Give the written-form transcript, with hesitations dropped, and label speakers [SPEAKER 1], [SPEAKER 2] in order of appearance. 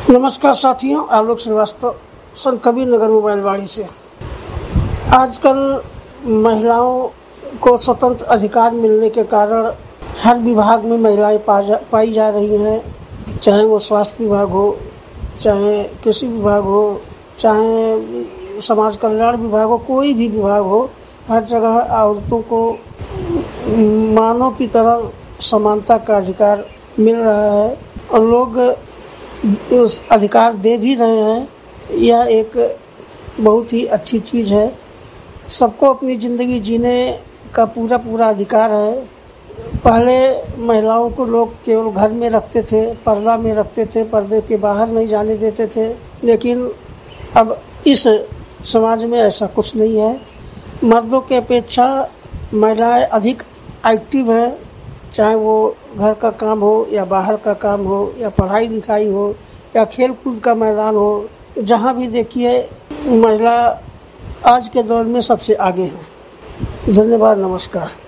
[SPEAKER 1] नमस्कार साथियों, आलोक श्रीवास्तव संत कबीर नगर मोबाइल वाड़ी से। आजकल महिलाओं को स्वतंत्र अधिकार मिलने के कारण हर विभाग में महिलाएं पाई जा रही हैं, चाहे वो स्वास्थ्य विभाग हो, चाहे कृषि विभाग हो, चाहे समाज कल्याण विभाग हो, कोई भी विभाग हो, हर जगह औरतों को मानव की तरह समानता का अधिकार मिल रहा है और लोग उस अधिकार दे भी रहे हैं। यह एक बहुत ही अच्छी चीज़ है। सबको अपनी ज़िंदगी जीने का पूरा अधिकार है। पहले महिलाओं को लोग केवल घर में रखते थे, पर्दा में रखते थे, पर्दे के बाहर नहीं जाने देते थे, लेकिन अब इस समाज में ऐसा कुछ नहीं है। मर्दों के अपेक्षा महिलाएं अधिक एक्टिव है, चाहे वो घर का काम हो या बाहर का काम हो या पढ़ाई लिखाई हो या खेल कूद का मैदान हो, जहाँ भी देखिए महिला आज के दौर में सबसे आगे है। धन्यवाद, नमस्कार।